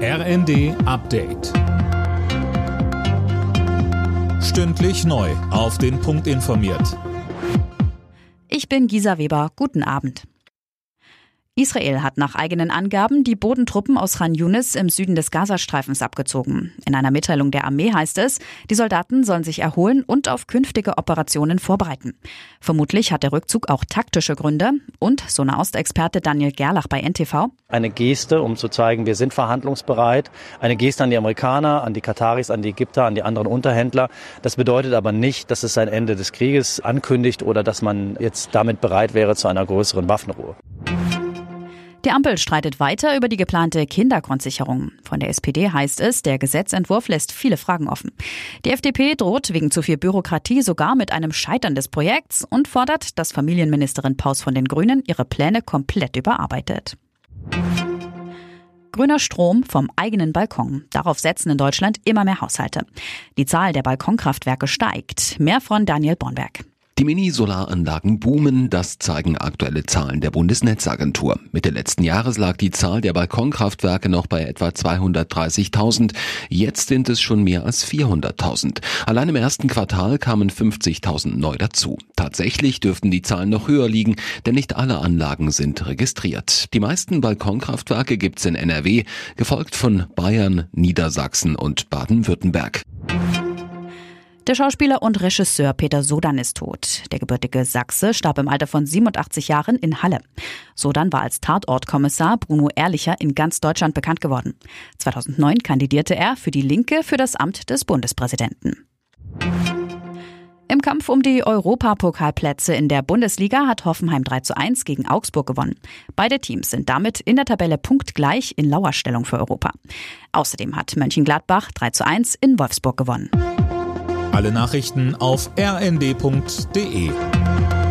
RND Update. Stündlich neu auf den Punkt informiert. Ich bin Gisa Weber. Guten Abend. Israel hat nach eigenen Angaben die Bodentruppen aus Khan Yunis im Süden des Gazastreifens abgezogen. In einer Mitteilung der Armee heißt es, die Soldaten sollen sich erholen und auf künftige Operationen vorbereiten. Vermutlich hat der Rückzug auch taktische Gründe. Und, so Nahostexperte Daniel Gerlach bei NTV: Eine Geste, um zu zeigen, wir sind verhandlungsbereit. Eine Geste an die Amerikaner, an die Kataris, an die Ägypter, an die anderen Unterhändler. Das bedeutet aber nicht, dass es ein Ende des Krieges ankündigt oder dass man jetzt damit bereit wäre zu einer größeren Waffenruhe. Die Ampel streitet weiter über die geplante Kindergrundsicherung. Von der SPD heißt es, der Gesetzentwurf lässt viele Fragen offen. Die FDP droht wegen zu viel Bürokratie sogar mit einem Scheitern des Projekts und fordert, dass Familienministerin Paus von den Grünen ihre Pläne komplett überarbeitet. Grüner Strom vom eigenen Balkon. Darauf setzen in Deutschland immer mehr Haushalte. Die Zahl der Balkonkraftwerke steigt. Mehr von Daniel Bornberg. Die Mini-Solaranlagen boomen, das zeigen aktuelle Zahlen der Bundesnetzagentur. Mitte letzten Jahres lag die Zahl der Balkonkraftwerke noch bei etwa 230.000. Jetzt sind es schon mehr als 400.000. Allein im ersten Quartal kamen 50.000 neu dazu. Tatsächlich dürften die Zahlen noch höher liegen, denn nicht alle Anlagen sind registriert. Die meisten Balkonkraftwerke gibt's in NRW, gefolgt von Bayern, Niedersachsen und Baden-Württemberg. Der Schauspieler und Regisseur Peter Sodan ist tot. Der gebürtige Sachse starb im Alter von 87 Jahren in Halle. Sodan war als Tatortkommissar Bruno Ehrlicher in ganz Deutschland bekannt geworden. 2009 kandidierte er für die Linke für das Amt des Bundespräsidenten. Im Kampf um die Europapokalplätze in der Bundesliga hat Hoffenheim 3:1 gegen Augsburg gewonnen. Beide Teams sind damit in der Tabelle punktgleich in Lauerstellung für Europa. Außerdem hat Mönchengladbach 3:1 in Wolfsburg gewonnen. Alle Nachrichten auf rnd.de.